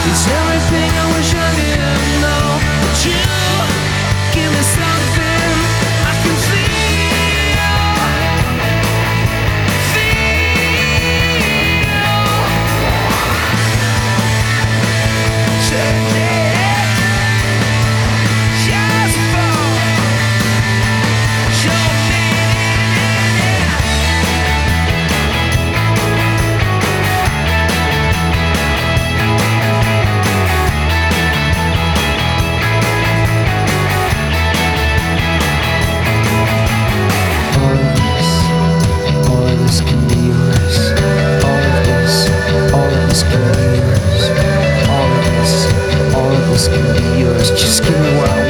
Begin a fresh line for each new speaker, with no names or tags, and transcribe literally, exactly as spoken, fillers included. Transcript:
It's everything I wish I didn't know. But you give me something I can feel, feel. Take it, just for show me. All of this can be yours. All of this, all of this can be yours. All of this, all of this can be yours. Just give me what I want.